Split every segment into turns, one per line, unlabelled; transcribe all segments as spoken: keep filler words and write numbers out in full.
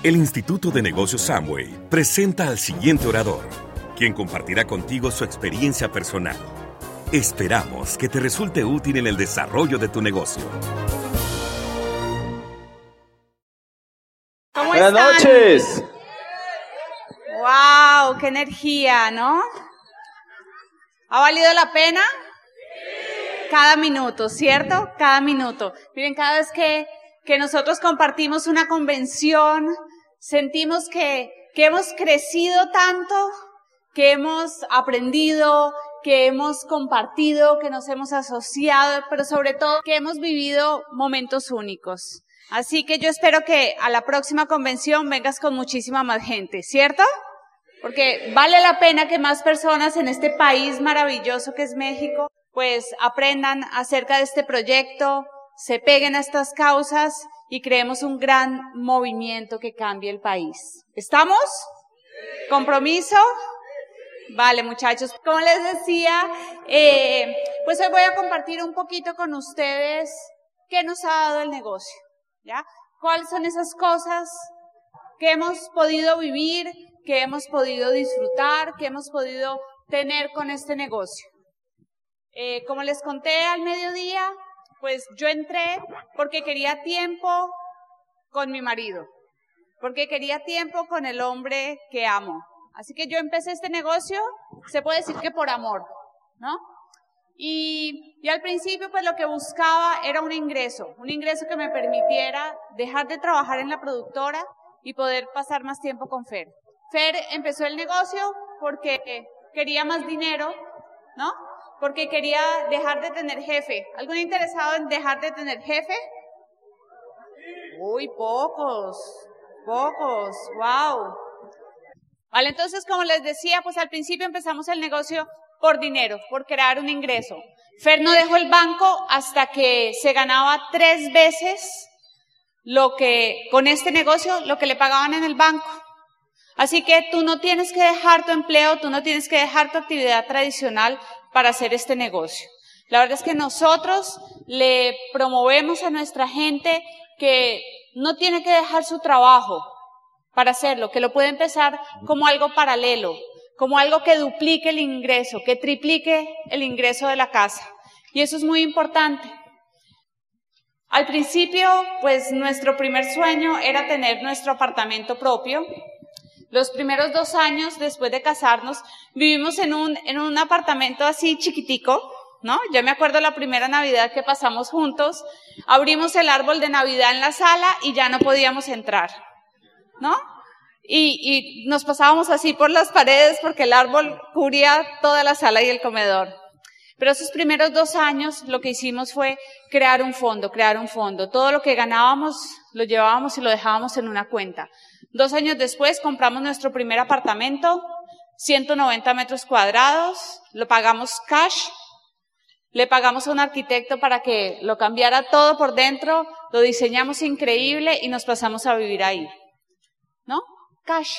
El Instituto de Negocios Amway presenta al siguiente orador, quien compartirá contigo su experiencia personal. Esperamos que te resulte útil en el desarrollo de tu negocio.
¿Cómo
Buenas
están?
noches.
¡Wow! ¡Qué energía!, ¿no? ¿Ha valido la pena? Cada minuto, ¿cierto? Cada minuto. Miren, cada vez que, que nosotros compartimos una convención, sentimos que, que hemos crecido tanto, que hemos aprendido, que hemos compartido, que nos hemos asociado, pero sobre todo que hemos vivido momentos únicos. Así que yo espero que a la próxima convención vengas con muchísima más gente, ¿cierto? Porque vale la pena que más personas en este país maravilloso que es México, pues aprendan acerca de este proyecto, se peguen a estas causas y creemos un gran movimiento que cambie el país. ¿Estamos? ¿Compromiso? Vale, muchachos. Como les decía, eh, pues hoy voy a compartir un poquito con ustedes qué nos ha dado el negocio, ¿ya? ¿Cuáles son esas cosas que hemos podido vivir, que hemos podido disfrutar, que hemos podido tener con este negocio? Eh, como les conté al mediodía, pues yo entré porque quería tiempo con mi marido, porque quería tiempo con el hombre que amo. Así que yo empecé este negocio, se puede decir que por amor, ¿no? Y, y al principio pues lo que buscaba era un ingreso, un ingreso que me permitiera dejar de trabajar en la productora y poder pasar más tiempo con Fer. Fer empezó el negocio porque quería más dinero, ¿no? Porque quería dejar de tener jefe. ¿Algún interesado en dejar de tener jefe? Uy, pocos, pocos, wow. Vale, entonces, como les decía, pues al principio empezamos el negocio por dinero, por crear un ingreso. Fer no dejó el banco hasta que se ganaba tres veces lo que, con este negocio, lo que le pagaban en el banco. Así que tú no tienes que dejar tu empleo, tú no tienes que dejar tu actividad tradicional para hacer este negocio. La verdad es que nosotros le promovemos a nuestra gente que no tiene que dejar su trabajo para hacerlo, que lo puede empezar como algo paralelo, como algo que duplique el ingreso, que triplique el ingreso de la casa. Y eso es muy importante. Al principio, pues nuestro primer sueño era tener nuestro apartamento propio. Los primeros dos años después de casarnos, vivimos en un, en un apartamento así chiquitico, ¿no? Yo me acuerdo la primera Navidad que pasamos juntos, abrimos el árbol de Navidad en la sala y ya no podíamos entrar, ¿no? Y, y nos pasábamos así por las paredes porque el árbol cubría toda la sala y el comedor. Pero esos primeros dos años lo que hicimos fue crear un fondo, crear un fondo. Todo lo que ganábamos lo llevábamos y lo dejábamos en una cuenta. Dos años después compramos nuestro primer apartamento, ciento noventa metros cuadrados, lo pagamos cash, le pagamos a un arquitecto para que lo cambiara todo por dentro, lo diseñamos increíble y nos pasamos a vivir ahí, ¿no? Cash.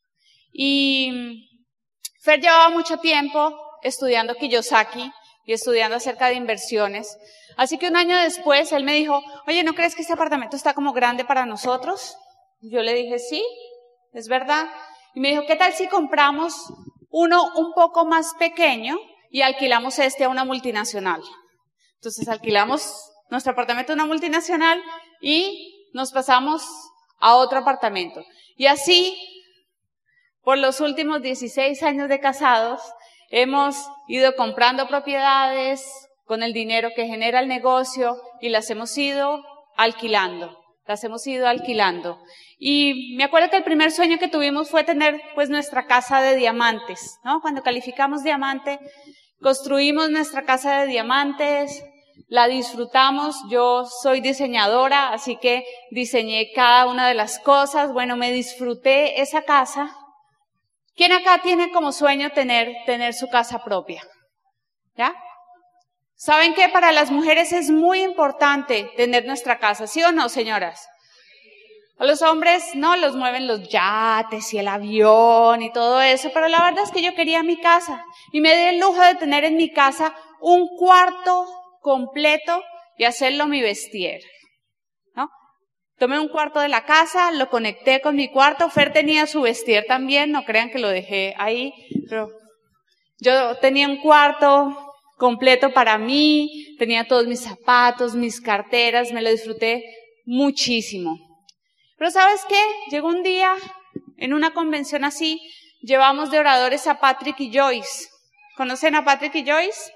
Y Fer llevaba mucho tiempo estudiando Kiyosaki y estudiando acerca de inversiones. Así que un año después él me dijo, oye, ¿no crees que este apartamento está como grande para nosotros? Yo le dije, sí, es verdad. Y me dijo, ¿qué tal si compramos uno un poco más pequeño y alquilamos este a una multinacional? Entonces alquilamos nuestro apartamento a una multinacional y nos pasamos a otro apartamento. Y así, por los últimos dieciséis años de casados, hemos ido comprando propiedades con el dinero que genera el negocio y las hemos ido alquilando. Las hemos ido alquilando. Y me acuerdo que el primer sueño que tuvimos fue tener pues nuestra casa de diamantes, ¿no? Cuando calificamos diamante, construimos nuestra casa de diamantes, la disfrutamos. Yo soy diseñadora, así que diseñé cada una de las cosas. Bueno, me disfruté esa casa. ¿Quién acá tiene como sueño tener, tener su casa propia? ¿Ya? ¿Saben que para las mujeres es muy importante tener nuestra casa? ¿Sí o no, señoras? A los hombres no los mueven los yates y el avión y todo eso, pero la verdad es que yo quería mi casa y me di el lujo de tener en mi casa un cuarto completo y hacerlo mi vestier, ¿no? Tomé un cuarto de la casa, lo conecté con mi cuarto. Fer tenía su vestir también, no crean que lo dejé ahí, pero yo tenía un cuarto completo para mí, tenía todos mis zapatos, mis carteras, me lo disfruté muchísimo. Pero ¿sabes qué? Llegó un día, en una convención así, llevamos de oradores a Patrick y Joyce. ¿Conocen a Patrick y Joyce?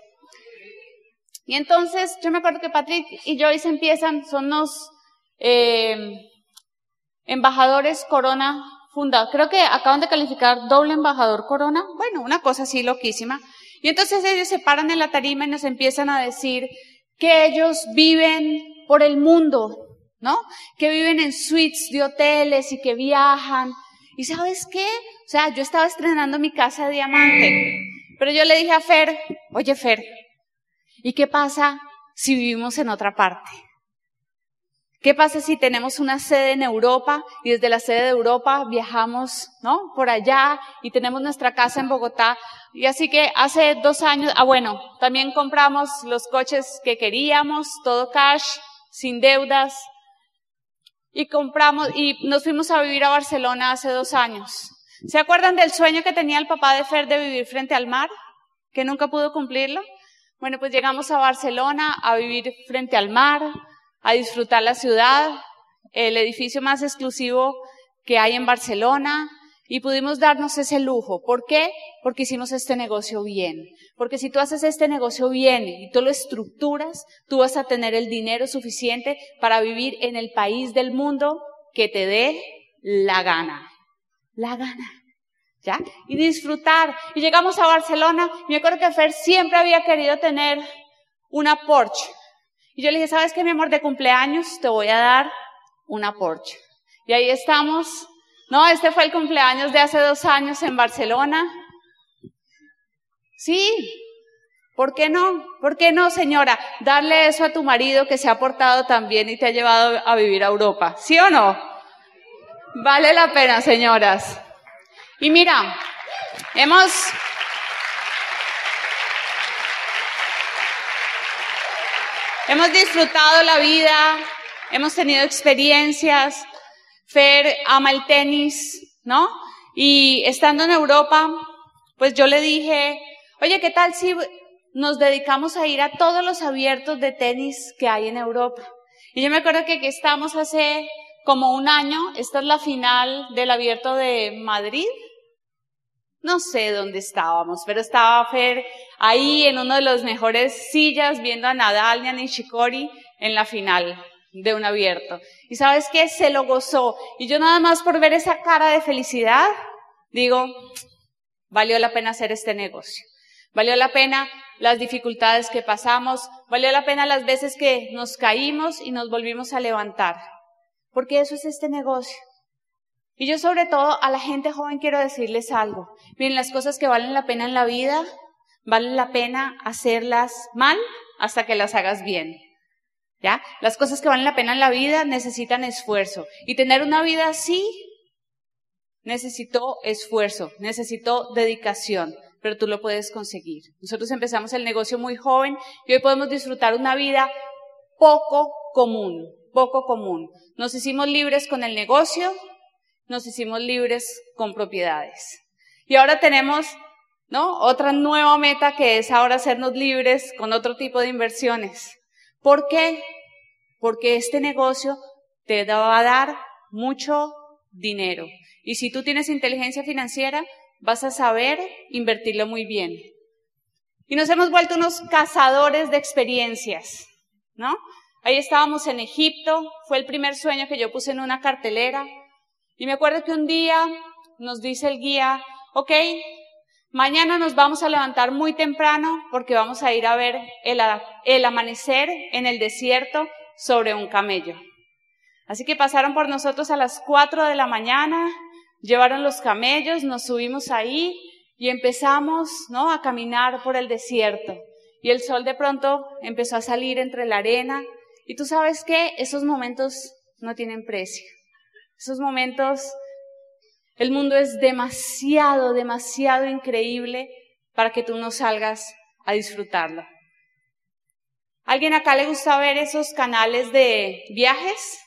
Y entonces, yo me acuerdo que Patrick y Joyce empiezan, son los eh, embajadores Corona fundados. Creo que acaban de calificar doble embajador Corona. Bueno, una cosa así loquísima. Y entonces ellos se paran en la tarima y nos empiezan a decir que ellos viven por el mundo, ¿no? Que viven en suites de hoteles y que viajan. ¿Y sabes qué? O sea, yo estaba estrenando mi casa de diamante, pero yo le dije a Fer, oye Fer, ¿y qué pasa si vivimos en otra parte? ¿Qué pasa si tenemos una sede en Europa y desde la sede de Europa viajamos, ¿no? Por allá y tenemos nuestra casa en Bogotá? Y así que hace dos años, ah bueno, también compramos los coches que queríamos, todo cash, sin deudas. Y compramos, y nos fuimos a vivir a Barcelona hace dos años. ¿Se acuerdan del sueño que tenía el papá de Fer de vivir frente al mar? Que nunca pudo cumplirlo. Bueno, pues llegamos a Barcelona a vivir frente al mar, a disfrutar la ciudad, el edificio más exclusivo que hay en Barcelona, y pudimos darnos ese lujo. ¿Por qué? Porque hicimos este negocio bien. Porque si tú haces este negocio bien y tú lo estructuras, tú vas a tener el dinero suficiente para vivir en el país del mundo que te dé la gana. La gana. ¿Ya? Y disfrutar. Y llegamos a Barcelona, y me acuerdo que Fer siempre había querido tener una Porsche. Y yo le dije, ¿sabes qué, mi amor? De cumpleaños te voy a dar una Porsche. Y ahí estamos. No, este fue el cumpleaños de hace dos años en Barcelona. Sí. ¿Por qué no? ¿Por qué no, señora? Darle eso a tu marido que se ha portado tan bien y te ha llevado a vivir a Europa. ¿Sí o no? Vale la pena, señoras. Y mira, hemos... Hemos disfrutado la vida, hemos tenido experiencias. Fer ama el tenis, ¿no? Y estando en Europa, pues yo le dije, oye, ¿qué tal si nos dedicamos a ir a todos los abiertos de tenis que hay en Europa? Y yo me acuerdo que aquí estamos hace como un año, esta es la final del abierto de Madrid. No sé dónde estábamos, pero estaba Fer ahí en uno de los mejores sillas viendo a Nadal y a Nishikori en la final de un abierto. ¿Y sabes qué? Se lo gozó. Y yo nada más por ver esa cara de felicidad, digo, valió la pena hacer este negocio. Valió la pena las dificultades que pasamos, valió la pena las veces que nos caímos y nos volvimos a levantar. Porque eso es este negocio. Y yo sobre todo a la gente joven quiero decirles algo. Miren, las cosas que valen la pena en la vida, valen la pena hacerlas mal hasta que las hagas bien. ¿Ya? Las cosas que valen la pena en la vida necesitan esfuerzo. Y tener una vida así necesitó esfuerzo, necesitó dedicación, pero tú lo puedes conseguir. Nosotros empezamos el negocio muy joven y hoy podemos disfrutar una vida poco común, poco común. Nos hicimos libres con el negocio, nos hicimos libres con propiedades. Y ahora tenemos, ¿no?, otra nueva meta que es ahora hacernos libres con otro tipo de inversiones. ¿Por qué? Porque este negocio te va a dar mucho dinero. Y si tú tienes inteligencia financiera, vas a saber invertirlo muy bien. Y nos hemos vuelto unos cazadores de experiencias, ¿no? Ahí estábamos en Egipto, fue el primer sueño que yo puse en una cartelera. Y me acuerdo que un día nos dice el guía, ok, mañana nos vamos a levantar muy temprano porque vamos a ir a ver el, el amanecer en el desierto sobre un camello. Así que pasaron por nosotros a las cuatro de la mañana, llevaron los camellos, nos subimos ahí y empezamos, ¿no?, a caminar por el desierto. Y el sol de pronto empezó a salir entre la arena. Y tú sabes que esos momentos no tienen precio. Esos momentos, el mundo es demasiado, demasiado increíble para que tú no salgas a disfrutarlo. ¿Alguien acá le gusta ver esos canales de viajes? ¿No?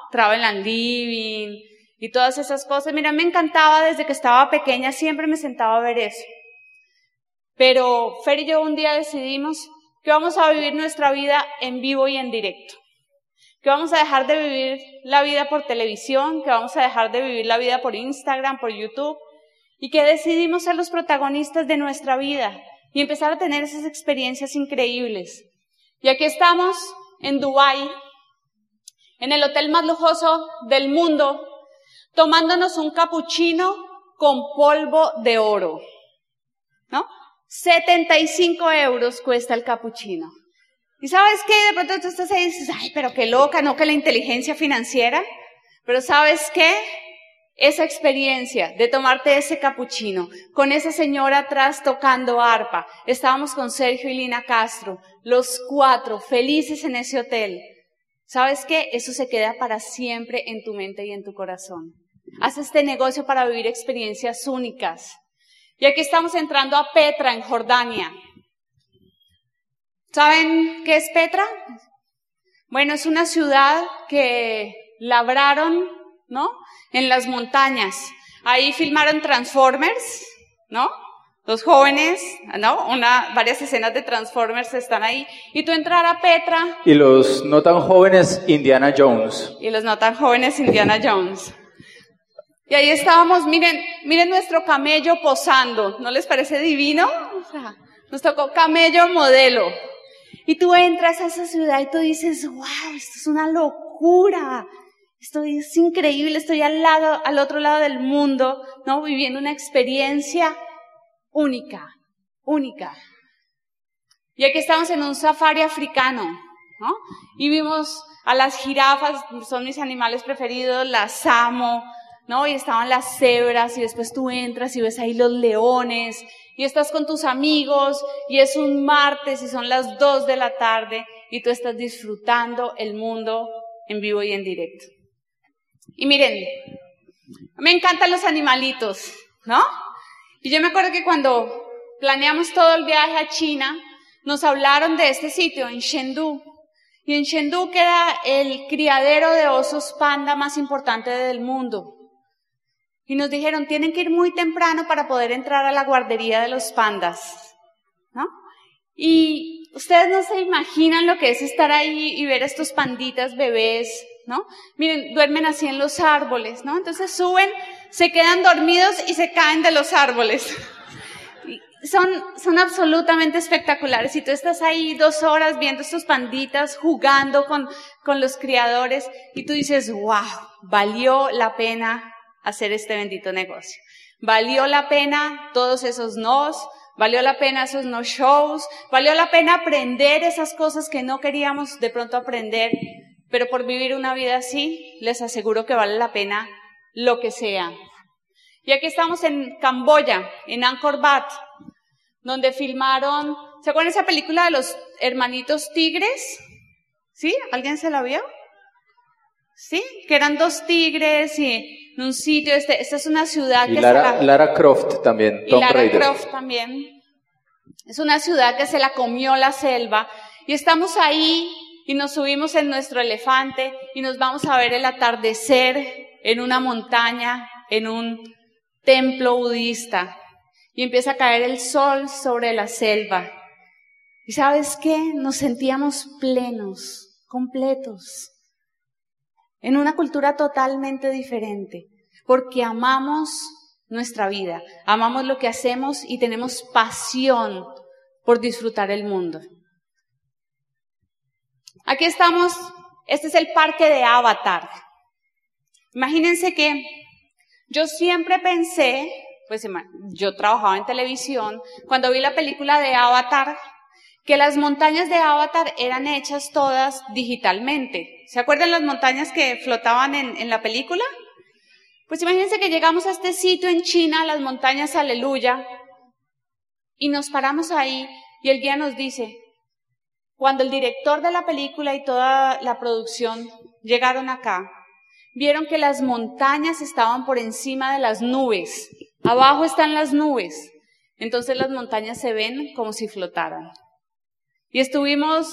Travel and Living y todas esas cosas. Mira, me encantaba desde que estaba pequeña, siempre me sentaba a ver eso. Pero Fer y yo un día decidimos que vamos a vivir nuestra vida en vivo y en directo. Que vamos a dejar de vivir la vida por televisión, que vamos a dejar de vivir la vida por Instagram, por YouTube, y que decidimos ser los protagonistas de nuestra vida y empezar a tener esas experiencias increíbles. Y aquí estamos en Dubái, en el hotel más lujoso del mundo, tomándonos un capuchino con polvo de oro, ¿no? setenta y cinco euros cuesta el capuchino. ¿Y sabes qué? De pronto tú estás ahí y dices, ay, pero qué loca, ¿no? Que la inteligencia financiera. Pero ¿sabes qué? Esa experiencia de tomarte ese capuchino, con esa señora atrás tocando arpa. Estábamos con Sergio y Lina Castro, los cuatro felices en ese hotel. ¿Sabes qué? Eso se queda para siempre en tu mente y en tu corazón. Haz este negocio para vivir experiencias únicas. Y aquí estamos entrando a Petra, en Jordania. ¿Saben qué es Petra? Bueno, es una ciudad que labraron, ¿no? En las montañas. Ahí filmaron Transformers, ¿no? Los jóvenes, ¿no? Una, varias escenas de Transformers están ahí. Y tú entrar a Petra.
Y los no tan jóvenes Indiana Jones.
Y los no tan jóvenes Indiana Jones. Y ahí estábamos, miren, miren nuestro camello posando. ¿No les parece divino? O sea, nos tocó camello modelo. Y tú entras a esa ciudad y tú dices, wow, esto es una locura. Esto es increíble, estoy al lado, al otro lado del mundo, ¿no? Viviendo una experiencia única, única. Y aquí estamos en un safari africano, ¿no? Y vimos a las jirafas, son mis animales preferidos, las amo, ¿no? Y estaban las cebras y después tú entras y ves ahí los leones y estás con tus amigos y es un martes y son las dos de la tarde y tú estás disfrutando el mundo en vivo y en directo. Y miren, me encantan los animalitos, ¿no? Y yo me acuerdo que cuando planeamos todo el viaje a China, nos hablaron de este sitio, en Chengdu. Y en Chengdu queda el criadero de osos panda más importante del mundo. Y nos dijeron, tienen que ir muy temprano para poder entrar a la guardería de los pandas, ¿no? Y ustedes no se imaginan lo que es estar ahí y ver a estos panditas bebés, ¿no? Miren, duermen así en los árboles, ¿no? Entonces suben, se quedan dormidos y se caen de los árboles. Son, son absolutamente espectaculares. Y tú estás ahí dos horas viendo estos panditas jugando con, con los criadores y tú dices, wow, valió la pena hacer este bendito negocio. Valió la pena todos esos nos, valió la pena esos no shows, valió la pena aprender esas cosas que no queríamos de pronto aprender, pero por vivir una vida así, les aseguro que vale la pena lo que sea. Y aquí estamos en Camboya, en Angkor Wat, donde filmaron, ¿se acuerdan esa película de los hermanitos tigres? ¿Sí? ¿Alguien se la vio? ¿Sí? Que eran dos tigres y en un sitio, este, esta es una ciudad
y
que
Lara,
se la...
Lara Croft también, Tomb
y Lara
Raider.
Croft también. Es una ciudad que se la comió la selva y estamos ahí y nos subimos en nuestro elefante y nos vamos a ver el atardecer en una montaña, en un templo budista y empieza a caer el sol sobre la selva. ¿Y sabes qué? Nos sentíamos plenos, completos, en una cultura totalmente diferente, porque amamos nuestra vida, amamos lo que hacemos y tenemos pasión por disfrutar el mundo. Aquí estamos, este es el parque de Avatar. Imagínense que yo siempre pensé, pues yo trabajaba en televisión, cuando vi la película de Avatar, que las montañas de Avatar eran hechas todas digitalmente. ¿Se acuerdan las montañas que flotaban en, en la película? Pues imagínense que llegamos a este sitio en China, las montañas Aleluya, y nos paramos ahí y el guía nos dice, cuando el director de la película y toda la producción llegaron acá, vieron que las montañas estaban por encima de las nubes, abajo están las nubes, entonces las montañas se ven como si flotaran. Y estuvimos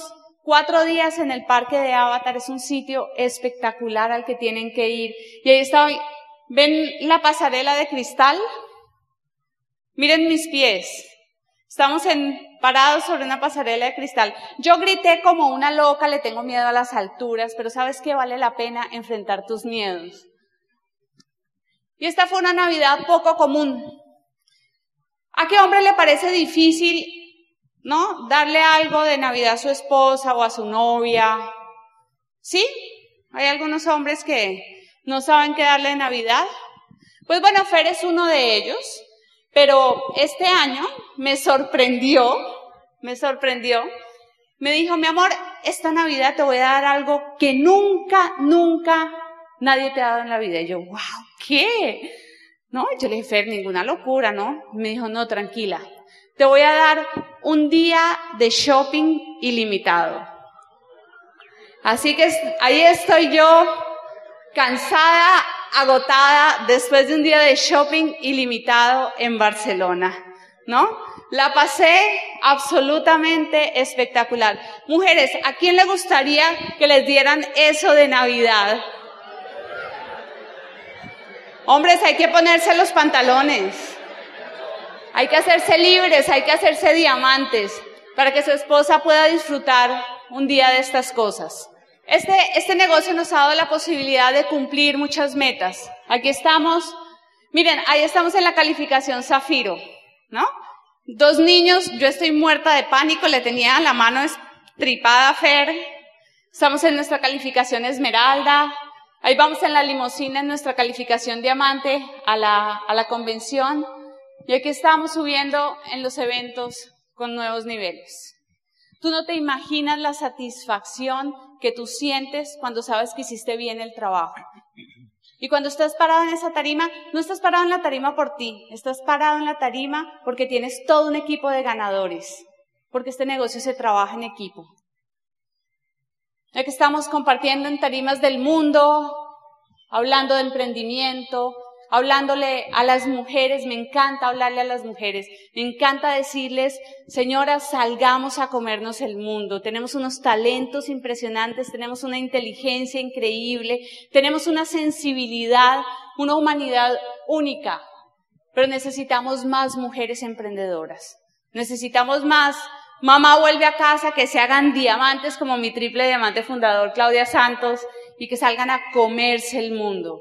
Cuatro días en el parque de Avatar, es un sitio espectacular al que tienen que ir. Y ahí está, ¿ven la pasarela de cristal? Miren mis pies. Estamos en, parados sobre una pasarela de cristal. Yo grité como una loca, le tengo miedo a las alturas, pero ¿sabes qué? Vale la pena enfrentar tus miedos. Y esta fue una Navidad poco común. ¿A qué hombre le parece difícil, ¿no?, darle algo de Navidad a su esposa o a su novia? ¿Sí? ¿Hay algunos hombres que no saben qué darle de Navidad? Pues bueno, Fer es uno de ellos, pero este año me sorprendió, me sorprendió. Me dijo, mi amor, esta Navidad te voy a dar algo que nunca, nunca nadie te ha dado en la vida. Y yo, wow, ¿qué? No, yo le dije, Fer, ninguna locura, ¿no? Me dijo, no, tranquila. Te voy a dar un día de shopping ilimitado. Así que ahí estoy yo, cansada, agotada, después de un día de shopping ilimitado en Barcelona, ¿no? La pasé absolutamente espectacular. Mujeres, ¿a quién le gustaría que les dieran eso de Navidad? Hombres, hay que ponerse los pantalones. Hay que hacerse libres, hay que hacerse diamantes para que su esposa pueda disfrutar un día de estas cosas. Este, este negocio nos ha dado la posibilidad de cumplir muchas metas. Aquí estamos, miren, ahí estamos en la calificación Zafiro, ¿no? Dos niños, yo estoy muerta de pánico, le tenía la mano estripada a Fer. Estamos en nuestra calificación Esmeralda. Ahí vamos en la limusina en nuestra calificación Diamante a la, a la convención. Y aquí estamos subiendo en los eventos con nuevos niveles. Tú no te imaginas la satisfacción que tú sientes cuando sabes que hiciste bien el trabajo. Y cuando estás parado en esa tarima, no estás parado en la tarima por ti, estás parado en la tarima porque tienes todo un equipo de ganadores, porque este negocio se trabaja en equipo. Ya que estamos compartiendo en tarimas del mundo, hablando de emprendimiento, hablándole a las mujeres, me encanta hablarle a las mujeres, me encanta decirles, señoras, salgamos a comernos el mundo, tenemos unos talentos impresionantes, tenemos una inteligencia increíble, tenemos una sensibilidad, una humanidad única, pero necesitamos más mujeres emprendedoras, necesitamos más. Mamá vuelve a casa, que se hagan diamantes como mi triple diamante fundador Claudia Santos y que salgan a comerse el mundo.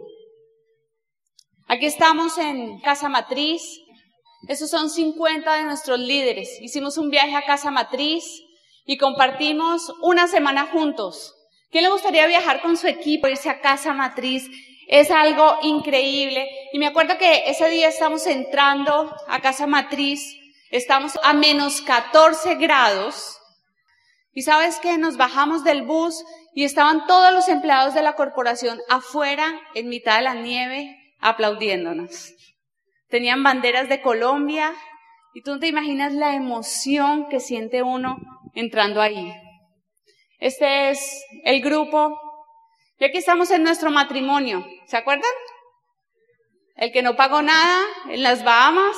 Aquí estamos en Casa Matriz, esos son cincuenta de nuestros líderes. Hicimos un viaje a Casa Matriz y compartimos una semana juntos. ¿Quién le gustaría viajar con su equipo, irse a Casa Matriz? Es algo increíble. Y me acuerdo que ese día estamos entrando a Casa Matriz, estamos a menos catorce grados. Y ¿sabes qué? Nos bajamos del bus y estaban todos los empleados de la corporación afuera, en mitad de la nieve, aplaudiéndonos. Tenían banderas de Colombia y tú no te imaginas la emoción que siente uno entrando ahí. Este es el grupo. Y aquí estamos en nuestro matrimonio. ¿Se acuerdan? El que no pagó nada en las Bahamas.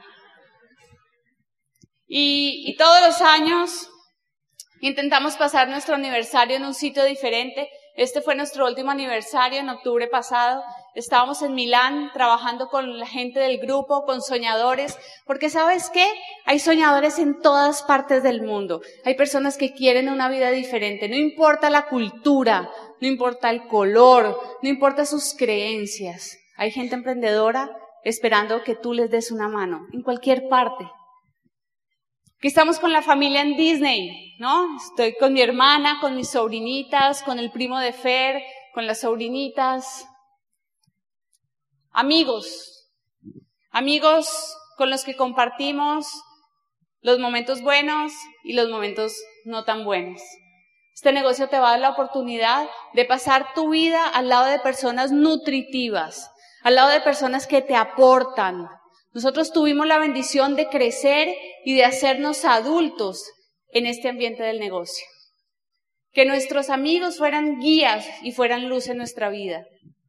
Y, y todos los años intentamos pasar nuestro aniversario en un sitio diferente. Este fue nuestro último aniversario en octubre pasado. Estábamos en Milán trabajando con la gente del grupo, con soñadores, porque ¿sabes qué? Hay soñadores en todas partes del mundo. Hay personas que quieren una vida diferente. No importa la cultura, no importa el color, no importa sus creencias. Hay gente emprendedora esperando que tú les des una mano, en cualquier parte. Aquí estamos con la familia en Disney, ¿no? Estoy con mi hermana, con mis sobrinitas, con el primo de Fer, con las sobrinitas. Amigos, amigos con los que compartimos los momentos buenos y los momentos no tan buenos. Este negocio te va a dar la oportunidad de pasar tu vida al lado de personas nutritivas, al lado de personas que te aportan. Nosotros tuvimos la bendición de crecer y de hacernos adultos en este ambiente del negocio. Que nuestros amigos fueran guías y fueran luz en nuestra vida.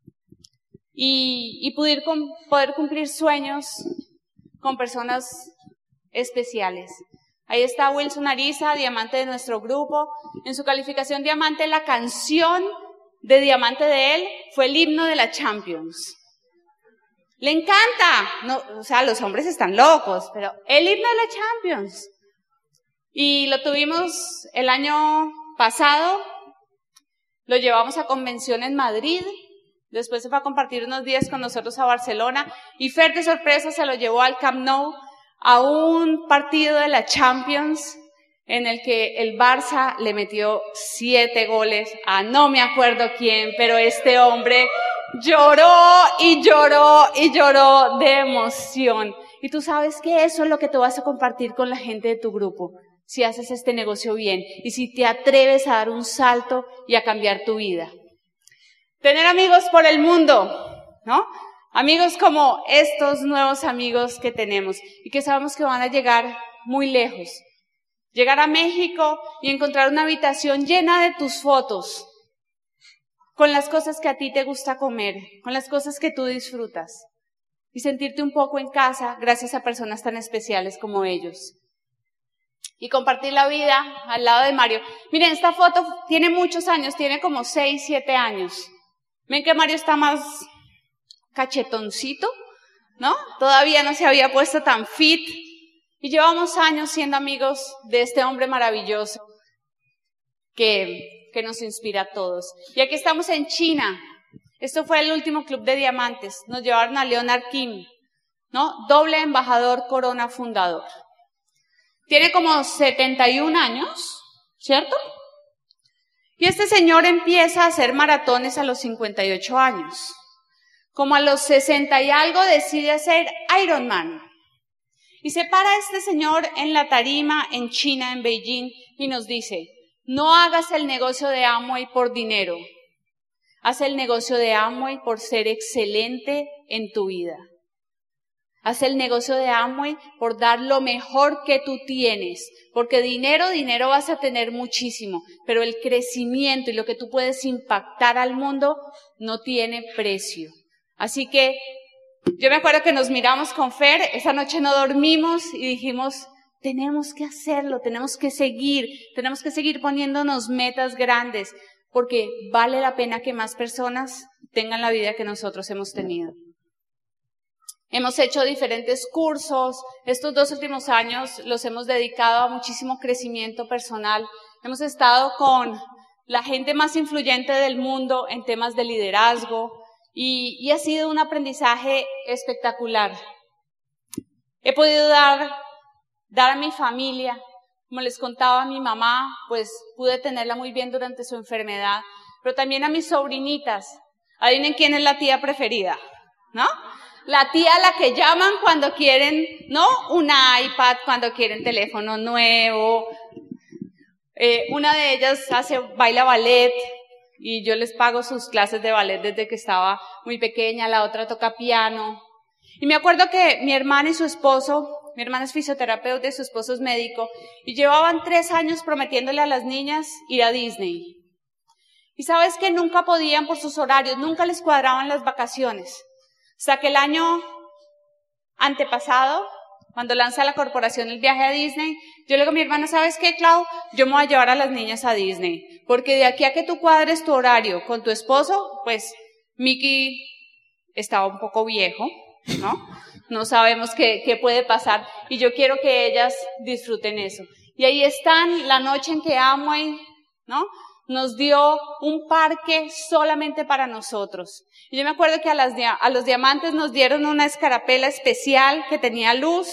Y, y poder, poder cumplir sueños con personas especiales. Ahí está Wilson Ariza, diamante de nuestro grupo. En su calificación diamante, la canción de diamante de él fue el himno de la Champions. Le encanta. No, o sea, los hombres están locos, pero el himno de la Champions. Y lo tuvimos el año pasado. Lo llevamos a convención en Madrid. Después se fue a compartir unos días con nosotros a Barcelona. Y Fer, de sorpresa, se lo llevó al Camp Nou a un partido de la Champions en el que el Barça le metió siete goles a no me acuerdo quién, pero este hombre lloró y lloró y lloró de emoción. Y tú sabes que eso es lo que tú vas a compartir con la gente de tu grupo, si haces este negocio bien y si te atreves a dar un salto y a cambiar tu vida. Tener amigos por el mundo, ¿no? Amigos como estos nuevos amigos que tenemos y que sabemos que van a llegar muy lejos. Llegar a México y encontrar una habitación llena de tus fotos, con las cosas que a ti te gusta comer, con las cosas que tú disfrutas. Y sentirte un poco en casa gracias a personas tan especiales como ellos. Y compartir la vida al lado de Mario. Miren, esta foto tiene muchos años, tiene como seis, siete años. Ven que Mario está más cachetoncito, ¿no? Todavía no se había puesto tan fit. Y llevamos años siendo amigos de este hombre maravilloso que, que nos inspira a todos. Y aquí estamos en China. Esto fue el último club de diamantes. Nos llevaron a Leonard Kim, ¿no? Doble embajador Corona fundador. Tiene como setenta y un años, ¿cierto? Y este señor empieza a hacer maratones a los cincuenta y ocho años. Como a los sesenta y algo decide hacer Ironman. Y se para este señor en la tarima en China, en Beijing, y nos dice, no hagas el negocio de Amway por dinero. Haz el negocio de Amway por ser excelente en tu vida. Haz el negocio de Amway por dar lo mejor que tú tienes. Porque dinero, dinero vas a tener muchísimo. Pero el crecimiento y lo que tú puedes impactar al mundo no tiene precio. Así que yo me acuerdo que nos miramos con Fer, esa noche no dormimos y dijimos, tenemos que hacerlo, tenemos que seguir, tenemos que seguir poniéndonos metas grandes, porque vale la pena que más personas tengan la vida que nosotros hemos tenido. Hemos hecho diferentes cursos, estos dos últimos años los hemos dedicado a muchísimo crecimiento personal. Hemos estado con la gente más influyente del mundo en temas de liderazgo. Y, y ha sido un aprendizaje espectacular. He podido dar, dar a mi familia, como les contaba a mi mamá, pues pude tenerla muy bien durante su enfermedad, pero también a mis sobrinitas. Adivinen quién es la tía preferida, ¿no? La tía a la que llaman cuando quieren, ¿no? Un iPad, cuando quieren teléfono nuevo. Eh, una de ellas hace, baila ballet. Y yo les pago sus clases de ballet desde que estaba muy pequeña, la otra toca piano. Y me acuerdo que mi hermana y su esposo, mi hermana es fisioterapeuta y su esposo es médico, y llevaban tres años prometiéndole a las niñas ir a Disney. Y sabes que nunca podían por sus horarios, nunca les cuadraban las vacaciones. Hasta que el año antepasado, cuando lanza la corporación el viaje a Disney, yo le digo a mi hermana, ¿sabes qué, Clau? Yo me voy a llevar a las niñas a Disney. Porque de aquí a que tú cuadres tu horario con tu esposo, pues Mickey estaba un poco viejo, ¿no? No sabemos qué, qué puede pasar. Y yo quiero que ellas disfruten eso. Y ahí están, la noche en que Amway, ¿no? Nos dio un parque solamente para nosotros. Y yo me acuerdo que a, las, a los diamantes nos dieron una escarapela especial que tenía luz.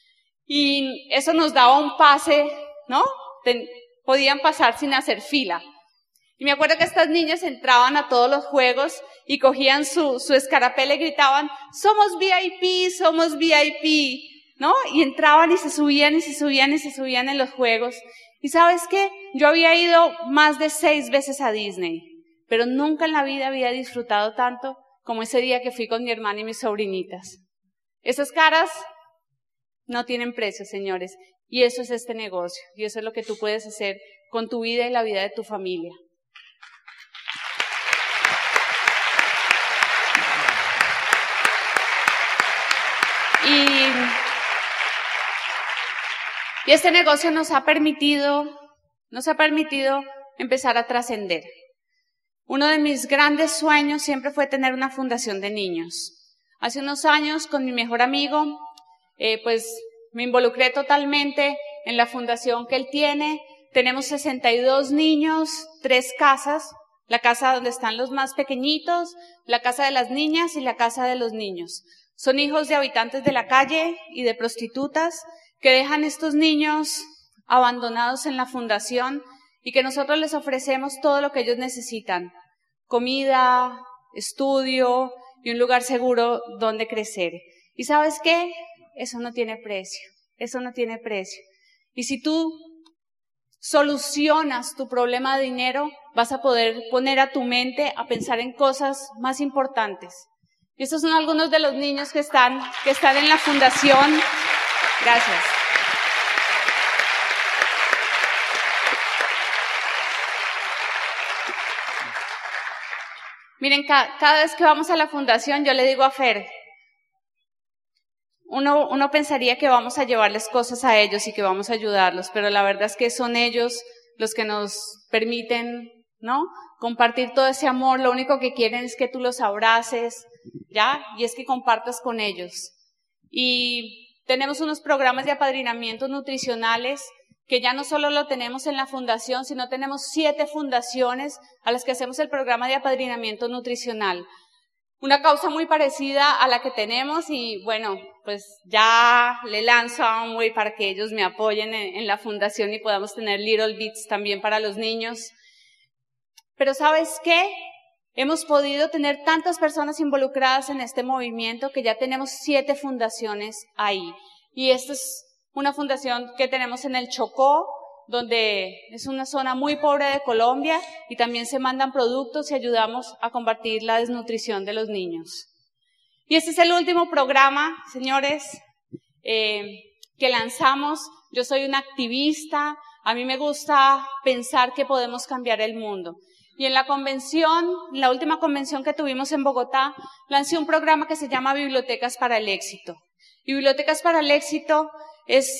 Y eso nos daba un pase, ¿no? Ten, podían pasar sin hacer fila. Y me acuerdo que estas niñas entraban a todos los juegos y cogían su, su escarapela y gritaban, somos V I P, somos V I P, ¿no? Y entraban y se subían y se subían y se subían en los juegos. Y ¿sabes qué? Yo había ido más de seis veces a Disney, pero nunca en la vida había disfrutado tanto como ese día que fui con mi hermana y mis sobrinitas. Esas caras no tienen precio, señores. Y eso es este negocio. Y eso es lo que tú puedes hacer con tu vida y la vida de tu familia. Y este negocio nos ha permitido, nos ha permitido empezar a trascender. Uno de mis grandes sueños siempre fue tener una fundación de niños. Hace unos años, con mi mejor amigo, eh, pues me involucré totalmente en la fundación que él tiene. Tenemos sesenta y dos niños, tres casas, la casa donde están los más pequeñitos, la casa de las niñas y la casa de los niños. Son hijos de habitantes de la calle y de prostitutas que dejan estos niños abandonados en la fundación y que nosotros les ofrecemos todo lo que ellos necesitan: comida, estudio y un lugar seguro donde crecer. ¿Y sabes qué? Eso no tiene precio, eso no tiene precio. Y si tú solucionas tu problema de dinero, vas a poder poner a tu mente a pensar en cosas más importantes. Y estos son algunos de los niños que están, que están en la fundación. Gracias. Miren, ca cada vez que vamos a la fundación, yo le digo a Fer, uno, uno pensaría que vamos a llevarles cosas a ellos y que vamos a ayudarlos, pero la verdad es que son ellos los que nos permiten, ¿no?, compartir todo ese amor. Lo único que quieren es que tú los abraces, ¿ya? Y es que compartas con ellos. Y tenemos unos programas de apadrinamiento nutricionales que ya no solo lo tenemos en la fundación, sino tenemos siete fundaciones a las que hacemos el programa de apadrinamiento nutricional. Una causa muy parecida a la que tenemos y bueno, pues ya le lanzo a Amway para que ellos me apoyen en, en la fundación y podamos tener Little Bits también para los niños. Pero ¿sabes qué? Hemos podido tener tantas personas involucradas en este movimiento que ya tenemos siete fundaciones ahí. Y esta es una fundación que tenemos en el Chocó, donde es una zona muy pobre de Colombia y también se mandan productos y ayudamos a combatir la desnutrición de los niños. Y este es el último programa, señores, eh, que lanzamos. Yo soy una activista, a mí me gusta pensar que podemos cambiar el mundo. Y en la convención, en la última convención que tuvimos en Bogotá, lancé un programa que se llama Bibliotecas para el Éxito. Y Bibliotecas para el Éxito es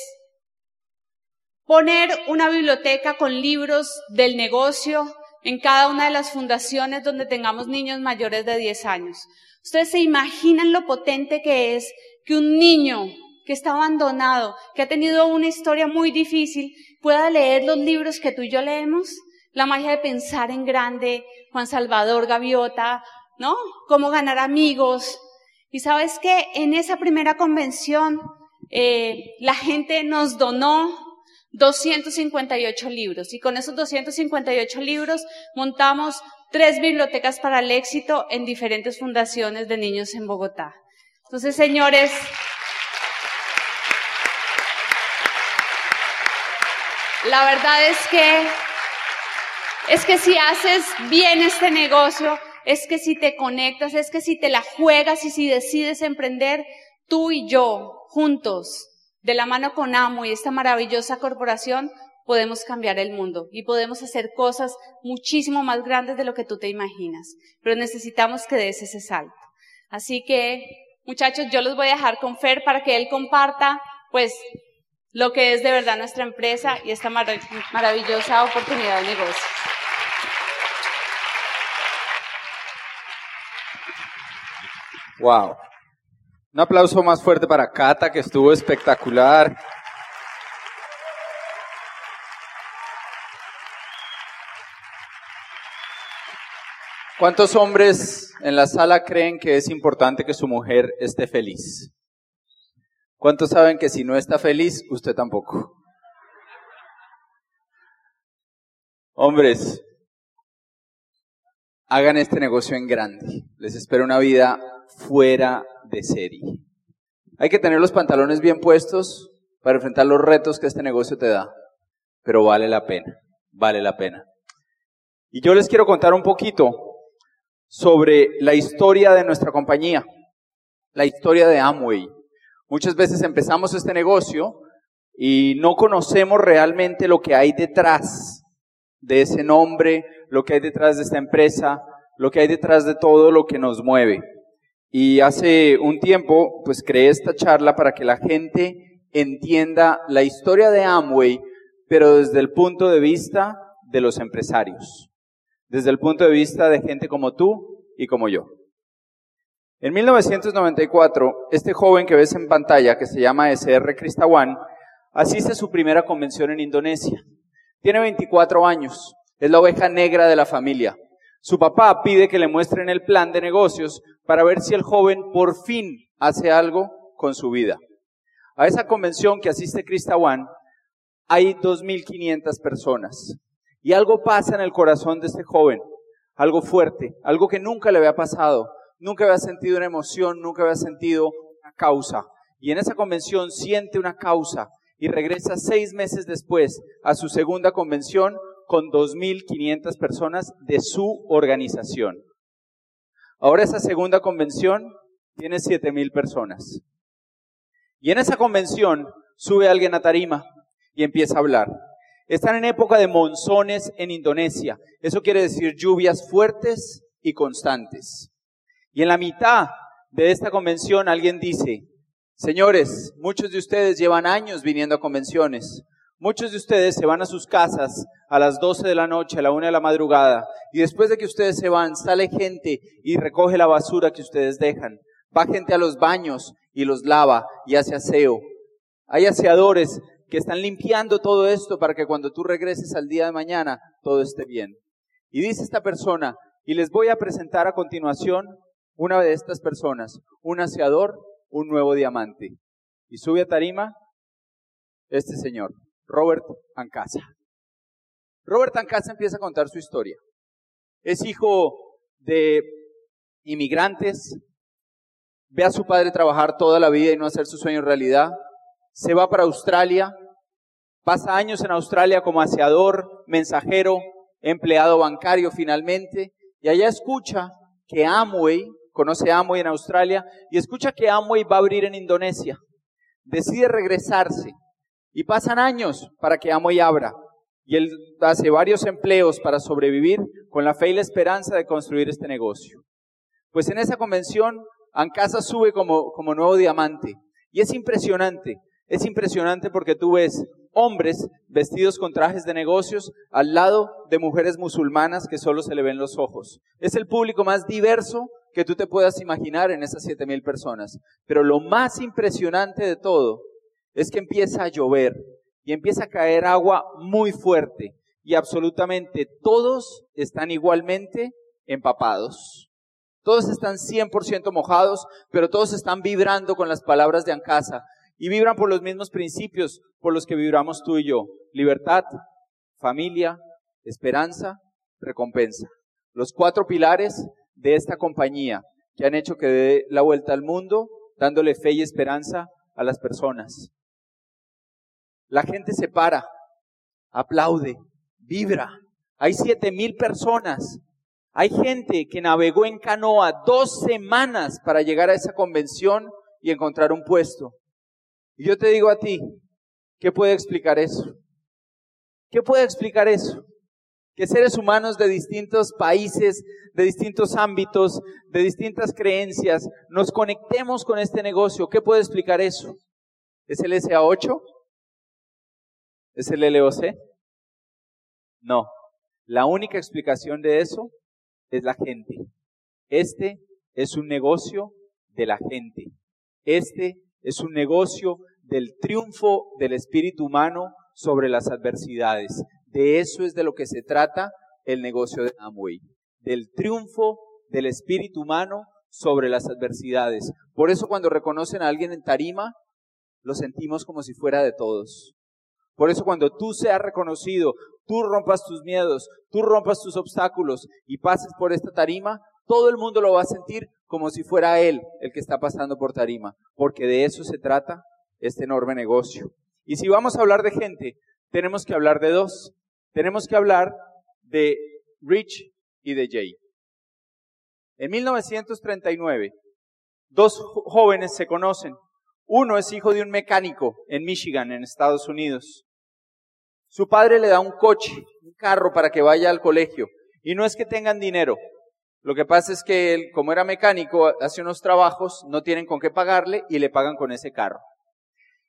poner una biblioteca con libros del negocio en cada una de las fundaciones donde tengamos niños mayores de diez años. Ustedes se imaginan lo potente que es que un niño que está abandonado, que ha tenido una historia muy difícil, pueda leer los libros que tú y yo leemos. La magia de pensar en grande, Juan Salvador Gaviota, ¿no? Cómo ganar amigos. Y ¿sabes qué? En esa primera convención, eh, la gente nos donó doscientos cincuenta y ocho libros. Y con esos doscientos cincuenta y ocho libros montamos tres bibliotecas para el éxito en diferentes fundaciones de niños en Bogotá. Entonces, señores, la verdad es que Es que si haces bien este negocio, es que si te conectas, es que si te la juegas y si decides emprender, tú y yo, juntos, de la mano con Amway y esta maravillosa corporación, podemos cambiar el mundo y podemos hacer cosas muchísimo más grandes de lo que tú te imaginas. Pero necesitamos que des ese salto. Así que, muchachos, yo los voy a dejar con Fer para que él comparta, pues, lo que es de verdad nuestra empresa y esta mar- maravillosa oportunidad de negocio.
Wow. Un aplauso más fuerte para Cata, que estuvo espectacular. ¿Cuántos hombres en la sala creen que es importante que su mujer esté feliz? ¿Cuántos saben que si no está feliz, usted tampoco? Hombres, hagan este negocio en grande. Les espero una vida fuera de serie. Hay que tener los pantalones bien puestos para enfrentar los retos que este negocio te da. Pero vale la pena, vale la pena. Y yo les quiero contar un poquito sobre la historia de nuestra compañía, la historia de Amway. Muchas veces empezamos este negocio y no conocemos realmente lo que hay detrás de ese nombre, lo que hay detrás de esta empresa, lo que hay detrás de todo lo que nos mueve. Y hace un tiempo, pues creé esta charla para que la gente entienda la historia de Amway, pero desde el punto de vista de los empresarios, desde el punto de vista de gente como tú y como yo. En mil novecientos noventa y cuatro, este joven que ves en pantalla, que se llama S R Kristawan, asiste a su primera convención en Indonesia. Tiene veinticuatro años, es la oveja negra de la familia. Su papá pide que le muestren el plan de negocios para ver si el joven por fin hace algo con su vida. A esa convención que asiste Kristawan hay dos mil quinientas personas. Y algo pasa en el corazón de este joven, algo fuerte, algo que nunca le había pasado, nunca había sentido una emoción, nunca había sentido una causa. Y en esa convención siente una causa y regresa seis meses después a su segunda convención con dos mil quinientas personas de su organización. Ahora esa segunda convención tiene siete mil personas. Y en esa convención sube alguien a tarima y empieza a hablar. Están en época de monzones en Indonesia. Eso quiere decir lluvias fuertes y constantes. Y en la mitad de esta convención alguien dice: señores, muchos de ustedes llevan años viniendo a convenciones. Muchos de ustedes se van a sus casas a las doce de la noche, a la una de la madrugada. Y después de que ustedes se van, sale gente y recoge la basura que ustedes dejan. Va gente a los baños y los lava y hace aseo. Hay aseadores que están limpiando todo esto para que cuando tú regreses al día de mañana, todo esté bien. Y dice esta persona, y les voy a presentar a continuación una de estas personas, un aseador, un nuevo diamante. Y sube a tarima este señor, Robert Ancasa. Robert Ancasa empieza a contar su historia. Es hijo de inmigrantes, ve a su padre trabajar toda la vida y no hacer su sueño realidad. Se va para Australia, pasa años en Australia como aseador, mensajero, empleado bancario finalmente, y allá escucha que Amway, conoce a Amway en Australia, y escucha que Amway va a abrir en Indonesia. Decide regresarse, y pasan años para que Amway abra, y él hace varios empleos para sobrevivir con la fe y la esperanza de construir este negocio. Pues en esa convención, Ancasa sube como, como nuevo diamante, y es impresionante. Es impresionante porque tú ves hombres vestidos con trajes de negocios al lado de mujeres musulmanas que solo se le ven los ojos. Es el público más diverso que tú te puedas imaginar en esas siete mil personas. Pero lo más impresionante de todo es que empieza a llover y empieza a caer agua muy fuerte y absolutamente todos están igualmente empapados. Todos están cien por ciento mojados, pero todos están vibrando con las palabras de Ancasa. Y vibran por los mismos principios por los que vibramos tú y yo. Libertad, familia, esperanza, recompensa. Los cuatro pilares de esta compañía que han hecho que dé la vuelta al mundo, dándole fe y esperanza a las personas. La gente se para, aplaude, vibra. Hay siete mil personas. Hay gente que navegó en canoa dos semanas para llegar a esa convención y encontrar un puesto. Y yo te digo a ti, ¿qué puede explicar eso? ¿Qué puede explicar eso? Que seres humanos de distintos países, de distintos ámbitos, de distintas creencias, nos conectemos con este negocio. ¿Qué puede explicar eso? ¿Es el S A ocho? ¿Es el L O C? No. La única explicación de eso es la gente. Este es un negocio de la gente. Este es un negocio del triunfo del espíritu humano sobre las adversidades. De eso es de lo que se trata el negocio de Amway. Del triunfo del espíritu humano sobre las adversidades. Por eso cuando reconocen a alguien en tarima, lo sentimos como si fuera de todos. Por eso cuando tú seas reconocido, tú rompas tus miedos, tú rompas tus obstáculos y pases por esta tarima, todo el mundo lo va a sentir como si fuera él el que está pasando por tarima, porque de eso se trata este enorme negocio. Y si vamos a hablar de gente, tenemos que hablar de dos. Tenemos que hablar de Rich y de Jay. En mil novecientos treinta y nueve, dos jóvenes se conocen. Uno es hijo de un mecánico en Michigan, en Estados Unidos. Su padre le da un coche, un carro para que vaya al colegio. Y no es que tengan dinero. Lo que pasa es que él, como era mecánico, hace unos trabajos, no tienen con qué pagarle y le pagan con ese carro.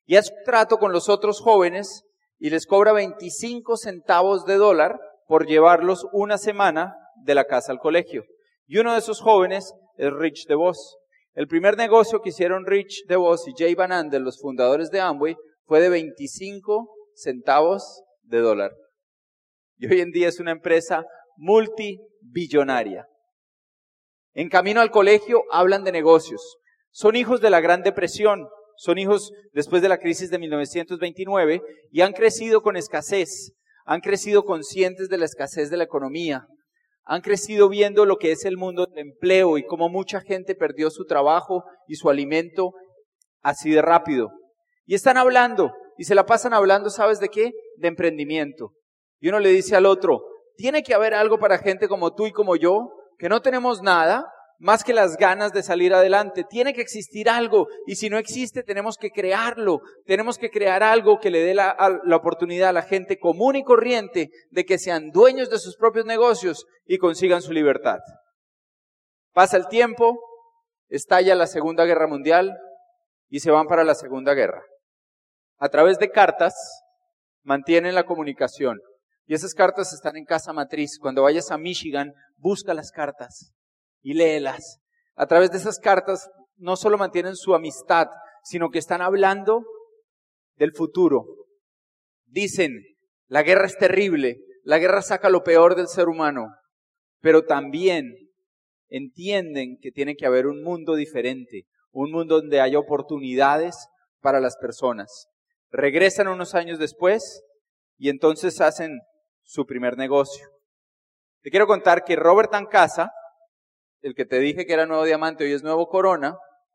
y hace un trato con los otros jóvenes y les cobra veinticinco centavos de dólar por llevarlos una semana de la casa al colegio. Y uno de esos jóvenes es Rich DeVos. El primer negocio que hicieron Rich DeVos y Jay Van Andel, los fundadores de Amway, fue de veinticinco centavos de dólar. Y hoy en día es una empresa multibillonaria. En camino al colegio hablan de negocios. Son hijos de la Gran Depresión, son hijos después de la crisis de mil novecientos veintinueve y han crecido con escasez, han crecido conscientes de la escasez de la economía, han crecido viendo lo que es el mundo del empleo y cómo mucha gente perdió su trabajo y su alimento así de rápido. Y están hablando, y se la pasan hablando, ¿sabes de qué? De emprendimiento. Y uno le dice al otro, tiene que haber algo para gente como tú y como yo, que no tenemos nada más que las ganas de salir adelante. Tiene que existir algo, y si no existe, tenemos que crearlo. Tenemos que crear algo que le dé la, a, la oportunidad a la gente común y corriente de que sean dueños de sus propios negocios y consigan su libertad. Pasa el tiempo, estalla la Segunda Guerra Mundial y se van para la Segunda Guerra. A través de cartas mantienen la comunicación. Y esas cartas están en casa matriz. Cuando vayas a Michigan, busca las cartas y léelas. A través de esas cartas no solo mantienen su amistad, sino que están hablando del futuro. Dicen, la guerra es terrible, la guerra saca lo peor del ser humano, pero también entienden que tiene que haber un mundo diferente, un mundo donde haya oportunidades para las personas. Regresan unos años después y entonces hacen su primer negocio. Te quiero contar que Robert Ancasa, el que te dije que era Nuevo Diamante, hoy es Nuevo Corona,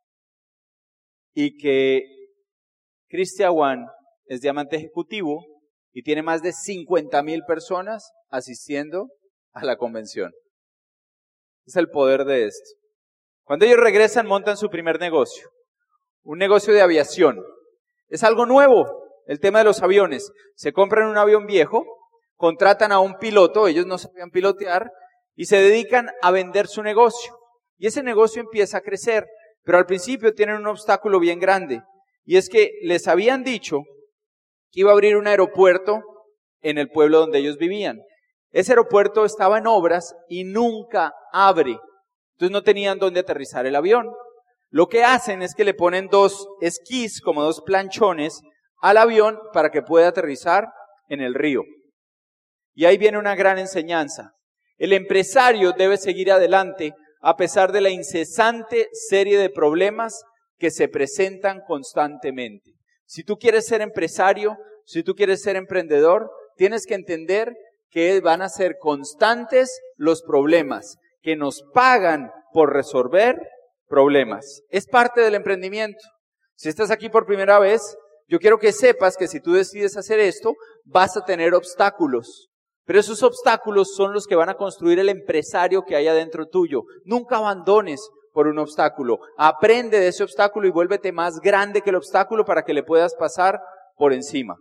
y que Christian Wan es Diamante Ejecutivo y tiene más de cincuenta mil personas asistiendo a la convención. Es el poder de esto. Cuando ellos regresan, montan su primer negocio, un negocio de aviación. Es algo nuevo, el tema de los aviones. Se compran un avión viejo, contratan a un piloto, ellos no sabían pilotear, y se dedican a vender su negocio. Y ese negocio empieza a crecer, pero al principio tienen un obstáculo bien grande. Y es que les habían dicho que iba a abrir un aeropuerto en el pueblo donde ellos vivían. Ese aeropuerto estaba en obras y nunca abre. Entonces no tenían dónde aterrizar el avión. Lo que hacen es que le ponen dos esquís, como dos planchones, al avión para que pueda aterrizar en el río. Y ahí viene una gran enseñanza. El empresario debe seguir adelante a pesar de la incesante serie de problemas que se presentan constantemente. Si tú quieres ser empresario, si tú quieres ser emprendedor, tienes que entender que van a ser constantes los problemas, que nos pagan por resolver problemas. Es parte del emprendimiento. Si estás aquí por primera vez, yo quiero que sepas que si tú decides hacer esto, vas a tener obstáculos. Pero esos obstáculos son los que van a construir el empresario que hay adentro tuyo. Nunca abandones por un obstáculo. Aprende de ese obstáculo y vuélvete más grande que el obstáculo para que le puedas pasar por encima.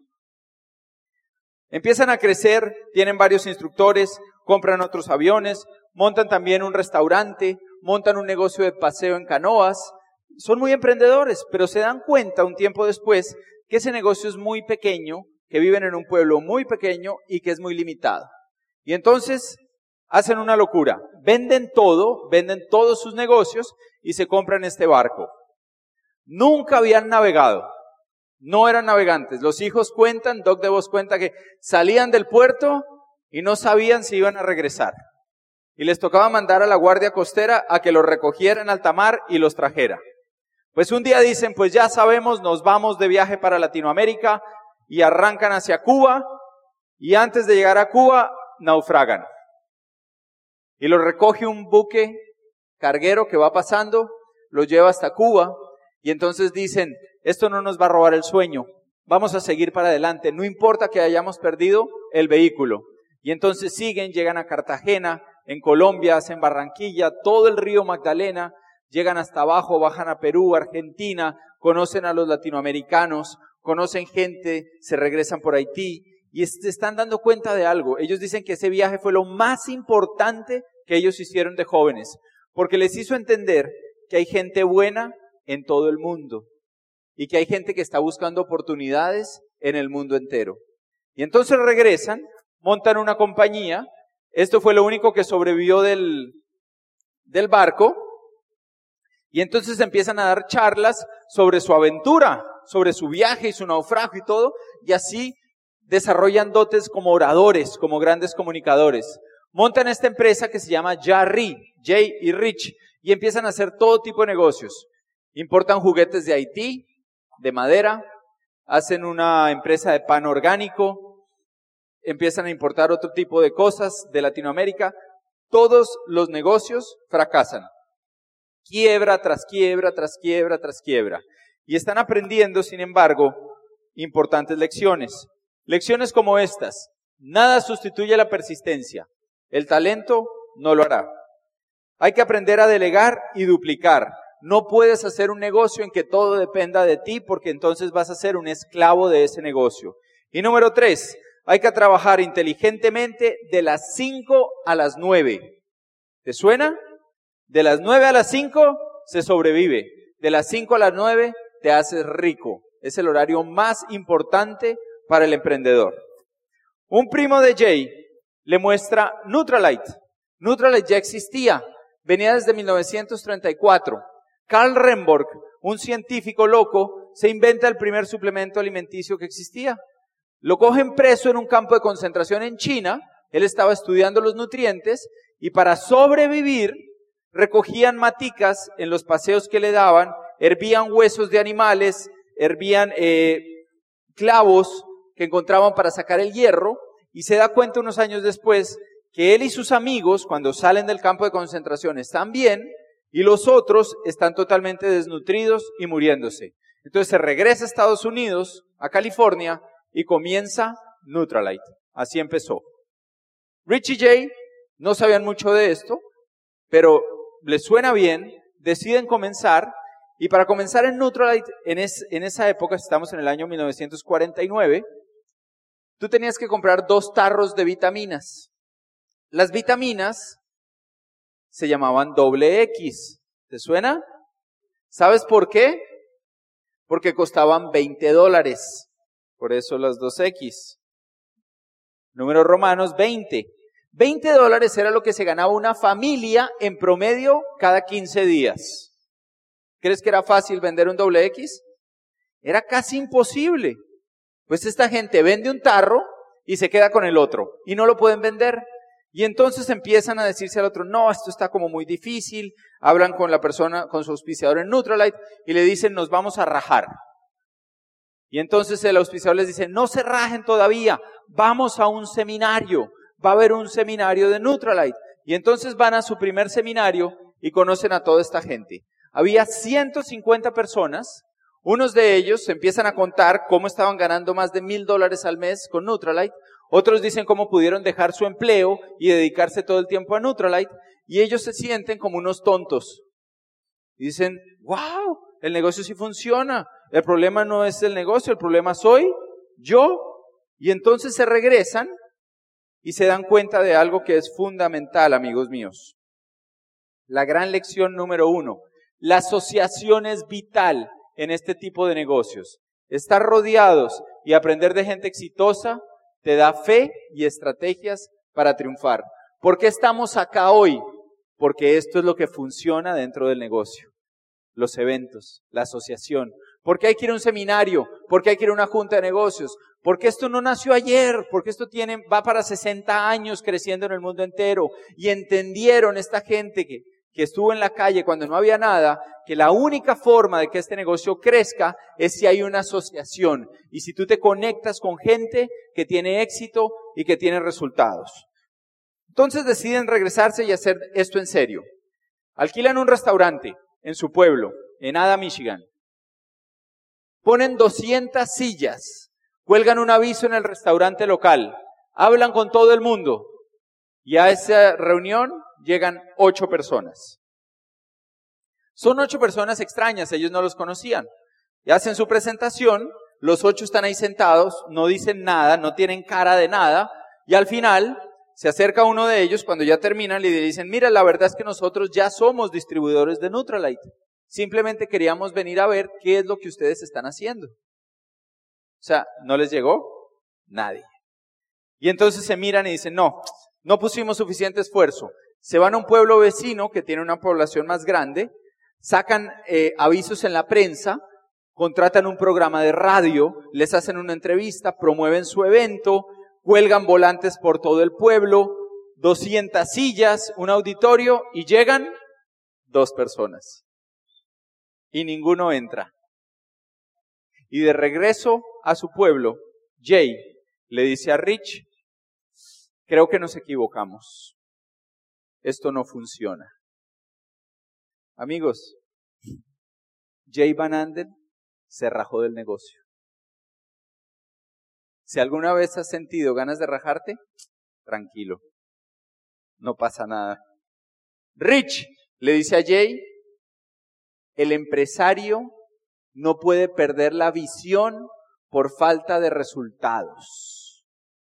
Empiezan a crecer, tienen varios instructores, compran otros aviones, montan también un restaurante, montan un negocio de paseo en canoas. Son muy emprendedores, pero se dan cuenta un tiempo después que ese negocio es muy pequeño, que viven en un pueblo muy pequeño y que es muy limitado. Y entonces hacen una locura. Venden todo, venden todos sus negocios y se compran este barco. Nunca habían navegado. No eran navegantes. Los hijos cuentan, Doug DeVos cuenta que salían del puerto y no sabían si iban a regresar. Y les tocaba mandar a la guardia costera a que los recogiera en alta mar y los trajera. Pues un día dicen, pues ya sabemos, nos vamos de viaje para Latinoamérica, y arrancan hacia Cuba, y antes de llegar a Cuba, naufragan. Y los recoge un buque carguero que va pasando, los lleva hasta Cuba, y entonces dicen, esto no nos va a robar el sueño, vamos a seguir para adelante, no importa que hayamos perdido el vehículo. Y entonces siguen, llegan a Cartagena, en Colombia, hacen Barranquilla, todo el río Magdalena, llegan hasta abajo, bajan a Perú, Argentina, conocen a los latinoamericanos, conocen gente, se regresan por Haití y se están dando cuenta de algo. Ellos dicen que ese viaje fue lo más importante que ellos hicieron de jóvenes, porque les hizo entender que hay gente buena en todo el mundo. y que hay gente que está buscando oportunidades en el mundo entero. Y entonces regresan, montan una compañía. Esto fue lo único que sobrevivió del, del barco. Y entonces empiezan a dar charlas sobre su aventura, sobre su viaje y su naufragio y todo. Y así desarrollan dotes como oradores, como grandes comunicadores. Montan esta empresa que se llama Jarry, Jay y Rich, y empiezan a hacer todo tipo de negocios. Importan juguetes de Haití, de madera, hacen una empresa de pan orgánico, empiezan a importar otro tipo de cosas de Latinoamérica. Todos los negocios fracasan. Quiebra tras quiebra, tras quiebra, tras quiebra. Y están aprendiendo, sin embargo, importantes lecciones. Lecciones como estas: nada sustituye la persistencia. El talento no lo hará. Hay que aprender a delegar y duplicar. No puedes hacer un negocio en que todo dependa de ti, porque entonces vas a ser un esclavo de ese negocio. Y número tres, hay que trabajar inteligentemente de las cinco a las nueve. ¿Te suena? De las nueve a las cinco se sobrevive. De las cinco a las nueve te haces rico. Es el horario más importante para el emprendedor. Un primo de Jay le muestra Nutrilite. Nutrilite ya existía. Venía desde mil novecientos treinta y cuatro. Carl Remborg, un científico loco, se inventa el primer suplemento alimenticio que existía. Lo cogen preso en un campo de concentración en China. Él estaba estudiando los nutrientes y para sobrevivir recogían maticas en los paseos que le daban, hervían huesos de animales, hervían eh, clavos que encontraban para sacar el hierro, y se da cuenta unos años después que él y sus amigos, cuando salen del campo de concentración, están bien, y los otros están totalmente desnutridos y muriéndose. Entonces se regresa a Estados Unidos, a California, y comienza Nutrilite. Así empezó. Rich y Jay no sabían mucho de esto, pero les suena bien, deciden comenzar, y para comenzar en Nutrilite, en, es, en esa época, estamos en el año mil novecientos cuarenta y nueve, tú tenías que comprar dos tarros de vitaminas. Las vitaminas se llamaban doble X. ¿Te suena? ¿Sabes por qué? Porque costaban veinte dólares. Por eso las dos X. Números romanos, veinte. veinte dólares era lo que se ganaba una familia en promedio cada quince días. ¿Crees que era fácil vender un doble X? Era casi imposible. Pues esta gente vende un tarro y se queda con el otro. Y no lo pueden vender. Y entonces empiezan a decirse al otro, no, esto está como muy difícil. Hablan con la persona, con su auspiciador en Nutrilite y le dicen, nos vamos a rajar. Y entonces el auspiciador les dice, no se rajen todavía, vamos a un seminario. Va a haber un seminario de Nutrilite. Y entonces van a su primer seminario y conocen a toda esta gente. Había ciento cincuenta personas. Unos de ellos se empiezan a contar cómo estaban ganando más de mil dólares al mes con Nutrilite. Otros dicen cómo pudieron dejar su empleo y dedicarse todo el tiempo a Nutrilite. Y ellos se sienten como unos tontos. Y dicen, wow, el negocio sí funciona. El problema no es el negocio, el problema soy yo. Y entonces se regresan y se dan cuenta de algo que es fundamental, amigos míos. La gran lección número uno. La asociación es vital en este tipo de negocios. Estar rodeados y aprender de gente exitosa te da fe y estrategias para triunfar. ¿Por qué estamos acá hoy? Porque esto es lo que funciona dentro del negocio. Los eventos, la asociación. ¿Por qué hay que ir a un seminario? ¿Por qué hay que ir a una junta de negocios? Porque esto no nació ayer, porque esto tiene, va para sesenta años creciendo en el mundo entero. Y entendieron esta gente que, que estuvo en la calle cuando no había nada, que la única forma de que este negocio crezca es si hay una asociación. Y si tú te conectas con gente que tiene éxito y que tiene resultados. Entonces deciden regresarse y hacer esto en serio. Alquilan un restaurante en su pueblo, en Ada, Michigan. Ponen doscientas sillas. Cuelgan un aviso en el restaurante local, hablan con todo el mundo y a esa reunión llegan ocho personas. Son ocho personas extrañas, ellos no los conocían. Y hacen su presentación, los ocho están ahí sentados, no dicen nada, no tienen cara de nada, y al final se acerca uno de ellos, cuando ya terminan, le dicen, mira, la verdad es que nosotros ya somos distribuidores de Nutrilite. simplemente queríamos venir a ver qué es lo que ustedes están haciendo. O sea, ¿no les llegó? Nadie. Y entonces se miran y dicen, no, no pusimos suficiente esfuerzo. Se van a un pueblo vecino que tiene una población más grande, sacan eh, avisos en la prensa, contratan un programa de radio, les hacen una entrevista, promueven su evento, cuelgan volantes por todo el pueblo, doscientas sillas, un auditorio, y llegan dos personas. Y ninguno entra. Y de regreso a su pueblo, Jay le dice a Rich, creo que nos equivocamos. Esto no funciona. Amigos, Jay Van Andel se rajó del negocio. Si alguna vez has sentido ganas de rajarte, tranquilo, no pasa nada. Rich le dice a Jay, el empresario no puede perder la visión por falta de resultados.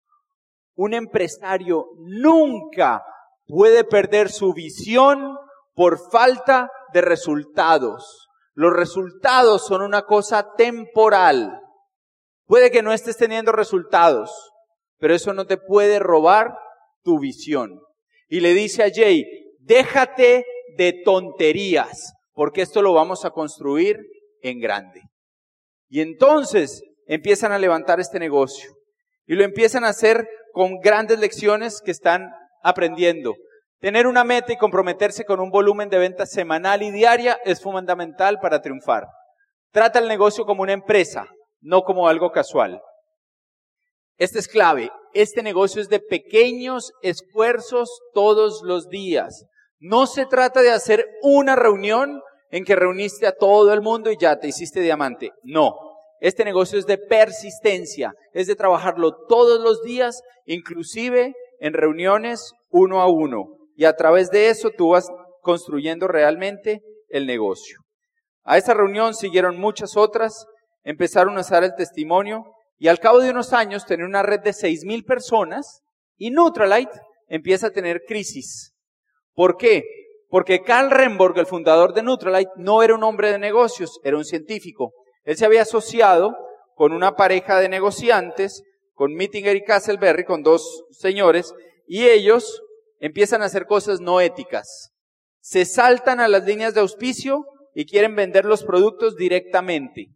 Un empresario nunca puede perder su visión por falta de resultados. Los resultados son una cosa temporal. Puede que no estés teniendo resultados, pero eso no te puede robar tu visión. Y le dice a Jay, déjate de tonterías, porque esto lo vamos a construir en grande. Y entonces empiezan a levantar este negocio. Y lo empiezan a hacer con grandes lecciones que están aprendiendo. Tener una meta y comprometerse con un volumen de ventas semanal y diaria es fundamental para triunfar. Trata el negocio como una empresa, no como algo casual. Este es clave. Este negocio es de pequeños esfuerzos todos los días. No se trata de hacer una reunión en que reuniste a todo el mundo y ya te hiciste diamante. No. Este negocio es de persistencia. Es de trabajarlo todos los días, inclusive en reuniones uno a uno. Y a través de eso tú vas construyendo realmente el negocio. A esa reunión siguieron muchas otras. Empezaron a usar el testimonio. Y al cabo de unos años, tener una red de seis mil personas, y Nutrilite empieza a tener crisis. ¿Por qué? Porque Carl Remborg, el fundador de Nutrilite, no era un hombre de negocios, era un científico. Él se había asociado con una pareja de negociantes, con Mittinger y Castleberry, con dos señores, y ellos empiezan a hacer cosas no éticas. Se saltan a las líneas de auspicio y quieren vender los productos directamente.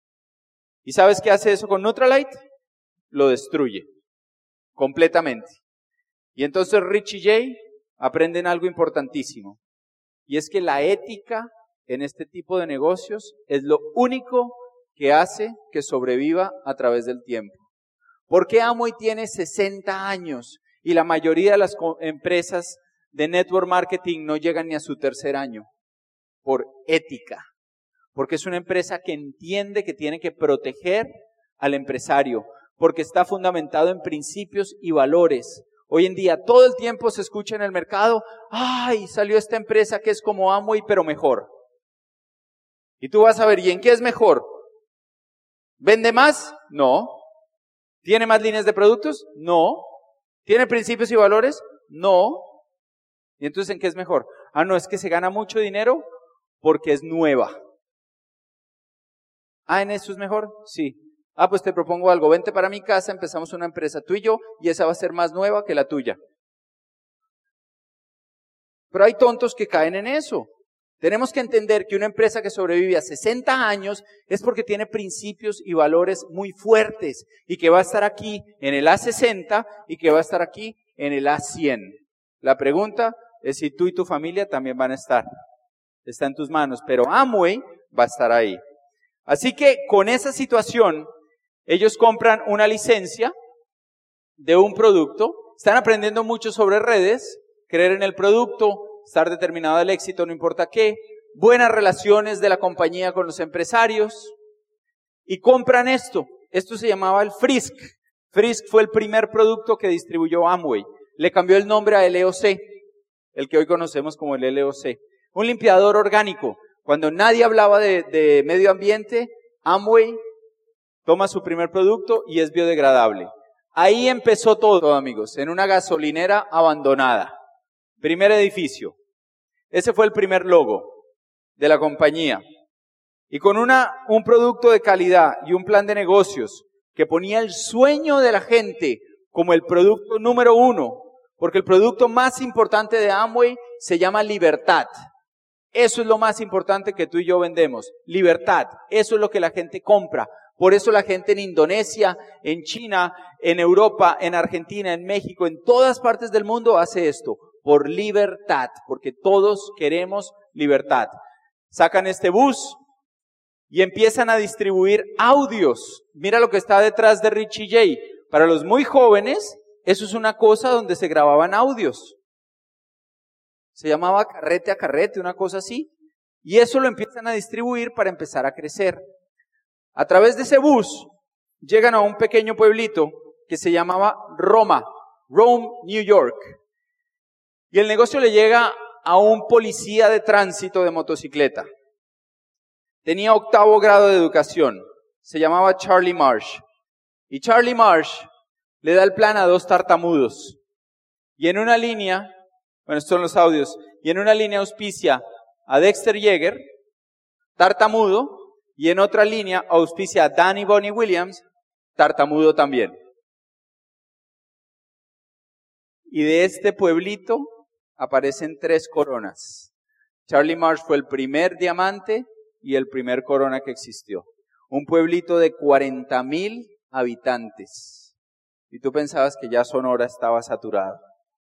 ¿Y sabes qué hace eso con Nutrilite? Lo destruye completamente. Y entonces Rich y Jay aprenden algo importantísimo. Y es que la ética en este tipo de negocios es lo único que hace que sobreviva a través del tiempo. ¿Por qué Amway tiene sesenta años y la mayoría de las empresas de network marketing no llegan ni a su tercer año? Por ética. Porque es una empresa que entiende que tiene que proteger al empresario, porque está fundamentado en principios y valores. Hoy en día todo el tiempo se escucha en el mercado, ¡ay, salió esta empresa que es como Amway pero mejor! Y tú vas a ver, ¿y en qué es mejor? ¿Vende más? No. ¿Tiene más líneas de productos? No. ¿Tiene principios y valores? No. ¿Y entonces en qué es mejor? Ah, no, es que se gana mucho dinero porque es nueva. Ah, ¿en eso es mejor? Sí. Ah, pues te propongo algo. Vente para mi casa, empezamos una empresa tú y yo, y esa va a ser más nueva que la tuya. Pero hay tontos que caen en eso. Tenemos que entender que una empresa que sobrevive a sesenta años es porque tiene principios y valores muy fuertes, y que va a estar aquí en el A sesenta y que va a estar aquí en el A cien. La pregunta es si tú y tu familia también van a estar. Está en tus manos, pero Amway va a estar ahí. Así que con esa situación, ellos compran una licencia de un producto, están aprendiendo mucho sobre redes, creer en el producto, estar determinado al éxito, no importa qué, buenas relaciones de la compañía con los empresarios, y compran esto. Esto se llamaba el Frisk. Frisk fue el primer producto que distribuyó Amway. Le cambió el nombre a L O C, el que hoy conocemos como el L O C. Un limpiador orgánico. Cuando nadie hablaba de, de medio ambiente, Amway toma su primer producto y es biodegradable. Ahí empezó todo, amigos, en una gasolinera abandonada. Primer edificio. Ese fue el primer logo. de la compañía. Y con una, un producto de calidad y un plan de negocios que ponía el sueño de la gente como el producto número uno, porque el producto más importante de Amway se llama libertad. Eso es lo más importante que tú y yo vendemos, libertad. Eso es lo que la gente compra. Por eso la gente en Indonesia, en China, en Europa, en Argentina, en México, en todas partes del mundo hace esto, por libertad, porque todos queremos libertad. Sacan este bus y empiezan a distribuir audios. Mira lo que está detrás de Richie J. Para los muy jóvenes, eso es una cosa donde se grababan audios. Se llamaba carrete a carrete, una cosa así. Y eso lo empiezan a distribuir para empezar a crecer. A través de ese bus, llegan a un pequeño pueblito que se llamaba Roma, Rome, New York. Y el negocio le llega a un policía de tránsito de motocicleta. Tenía octavo grado de educación. Se llamaba Charlie Marsh. Y Charlie Marsh le da el plan a dos tartamudos. Y en una línea, bueno, estos son los audios, y en una línea auspicia a Dexter Yeager, tartamudo, y en otra línea auspicia a Danny Bonnie Williams, tartamudo también. Y de este pueblito aparecen tres coronas. Charlie Marsh fue el primer diamante y el primer corona que existió. Un pueblito de cuarenta mil habitantes. Y tú pensabas que ya Sonora estaba saturado.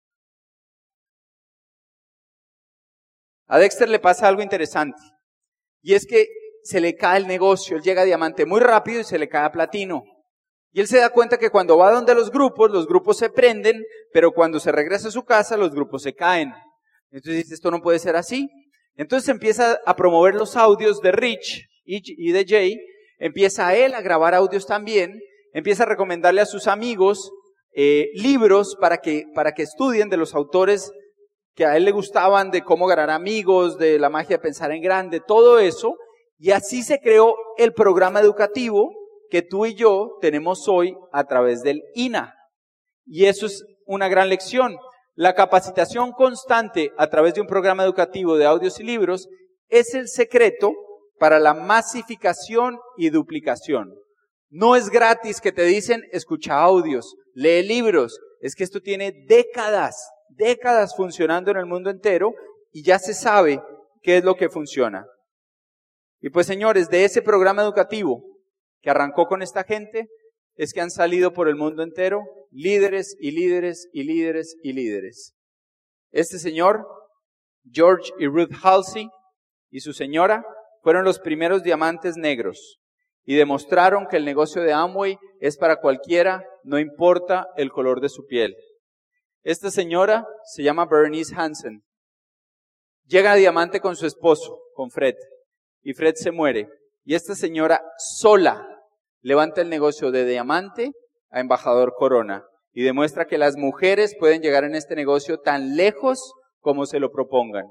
A Dexter le pasa algo interesante. Y es que se le cae el negocio. Él llega a diamante muy rápido y se le cae a platino. Y él se da cuenta que cuando va donde los grupos, los grupos se prenden, pero cuando se regresa a su casa, los grupos se caen. Entonces dice, esto no puede ser así. Entonces empieza a promover los audios de Rich y de Jay. Empieza a él a grabar audios también. Empieza a recomendarle a sus amigos eh, libros para que, para que estudien de los autores que a él le gustaban, de cómo ganar amigos, de la magia de pensar en grande, todo eso. Y así se creó el programa educativo que tú y yo tenemos hoy a través del I N A. Y eso es una gran lección. La capacitación constante a través de un programa educativo de audios y libros es el secreto para la masificación y duplicación. No es gratis que te dicen, escucha audios, lee libros. Es que esto tiene décadas, décadas funcionando en el mundo entero y ya se sabe qué es lo que funciona. Y pues señores, de ese programa educativo que arrancó con esta gente, es que han salido por el mundo entero líderes y líderes y líderes y líderes. Este señor, George y Ruth Halsey, y su señora, fueron los primeros diamantes negros y demostraron que el negocio de Amway es para cualquiera, no importa el color de su piel. Esta señora se llama Bernice Hansen. Llega a diamante con su esposo, con Fred, y Fred se muere. Y esta señora sola levanta el negocio de diamante a embajador corona y demuestra que las mujeres pueden llegar en este negocio tan lejos como se lo propongan.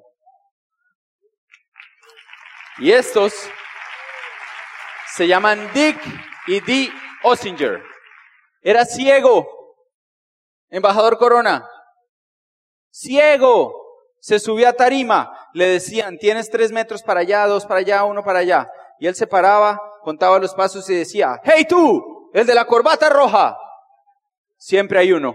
Y estos se llaman Dick y Dee Ossinger. Era ciego, embajador corona. Ciego. Se subía a tarima. Le decían, tienes tres metros para allá, dos para allá, uno para allá. Y él se paraba, contaba los pasos y decía, ¡hey tú! El de la corbata roja. Siempre hay uno.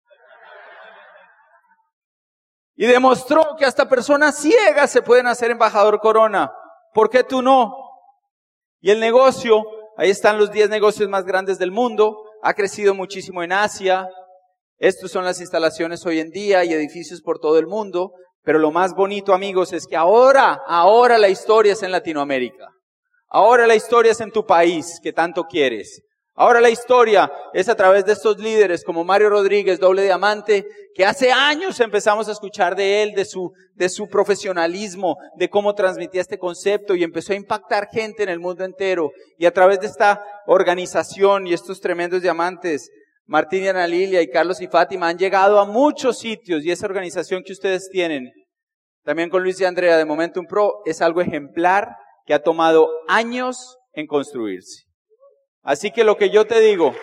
Y demostró que hasta personas ciegas se pueden hacer embajador corona. ¿Por qué tú no? Y el negocio, ahí están los diez negocios más grandes del mundo. Ha crecido muchísimo en Asia. Estas son las instalaciones hoy en día y edificios por todo el mundo. Pero lo más bonito, amigos, es que ahora, ahora la historia es en Latinoamérica. Ahora la historia es en tu país, que tanto quieres. Ahora la historia es a través de estos líderes como Mario Rodríguez, doble diamante, que hace años empezamos a escuchar de él, de su, de su profesionalismo, de cómo transmitía este concepto y empezó a impactar gente en el mundo entero. Y a través de esta organización y estos tremendos diamantes, Martín y Ana Lilia y Carlos y Fátima han llegado a muchos sitios y esa organización que ustedes tienen, también con Luis y Andrea de Momentum Pro, es algo ejemplar que ha tomado años en construirse. Así que lo que yo te digo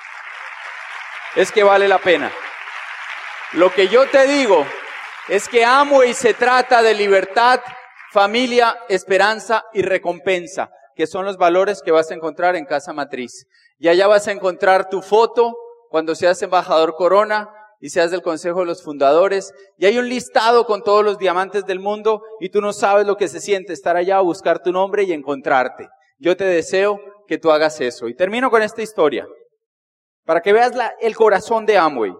es que vale la pena. Lo que yo te digo es que Amway se trata de libertad familia, esperanza y recompensa, que son los valores que vas a encontrar en Casa Matriz. Y allá vas a encontrar tu foto cuando seas embajador Corona y seas del Consejo de los Fundadores. Y hay un listado con todos los diamantes del mundo y tú no sabes lo que se siente estar allá a buscar tu nombre y encontrarte. Yo te deseo que tú hagas eso. Y termino con esta historia, para que veas la, el corazón de Amway.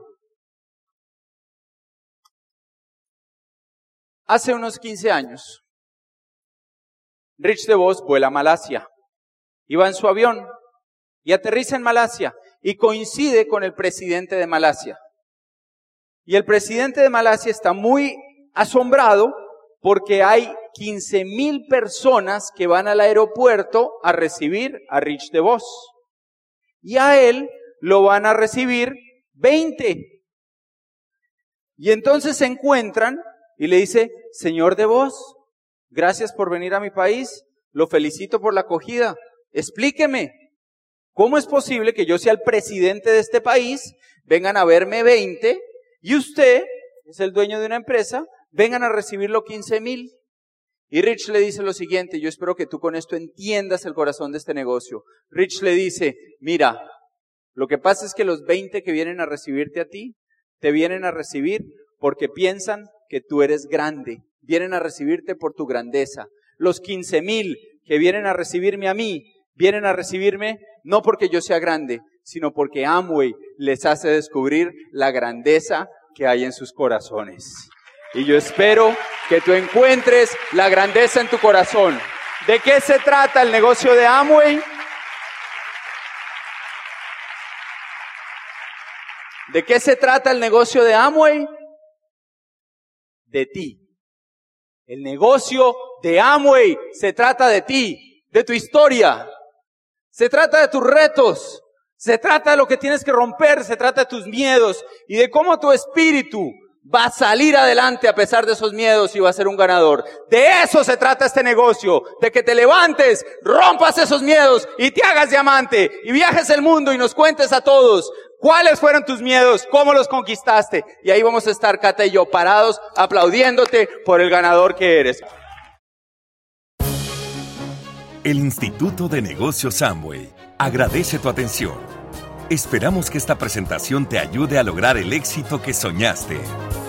Hace unos quince años, Rich DeVos vuela a Malasia. Iba en su avión y aterriza en Malasia y coincide con el presidente de Malasia. Y el presidente de Malasia está muy asombrado porque hay quince mil personas que van al aeropuerto a recibir a Rich DeVos. Y a él lo van a recibir veinte. Y entonces se encuentran y le dice, señor DeVos, gracias por venir a mi país, lo felicito por la acogida. Explíqueme, ¿cómo es posible que yo sea el presidente de este país, vengan a verme veinte, y usted, que es el dueño de una empresa, vengan a recibirlo quince mil? Y Rich le dice lo siguiente, yo espero que tú con esto entiendas el corazón de este negocio. Rich le dice, mira, lo que pasa es que los veinte que vienen a recibirte a ti, te vienen a recibir porque piensan que tú eres grande. Vienen a recibirte por tu grandeza. Los quince mil que vienen a recibirme a mí, vienen a recibirme no porque yo sea grande, sino porque Amway les hace descubrir la grandeza que hay en sus corazones. Y yo espero que tú encuentres la grandeza en tu corazón. ¿De qué se trata el negocio de Amway? ¿De qué se trata el negocio de Amway? De ti. El negocio de Amway se trata de ti, de tu historia. Se trata de tus retos. Se trata de lo que tienes que romper. Se trata de tus miedos y de cómo tu espíritu va a salir adelante a pesar de esos miedos y va a ser un ganador. De eso se trata este negocio. De que te levantes, rompas esos miedos y te hagas diamante y viajes el mundo y nos cuentes a todos cuáles fueron tus miedos, cómo los conquistaste. Y ahí vamos a estar, Cata y yo, parados, aplaudiéndote por el ganador que eres.
El Instituto de Negocios Amway agradece tu atención. Esperamos que esta presentación te ayude a lograr el éxito que soñaste.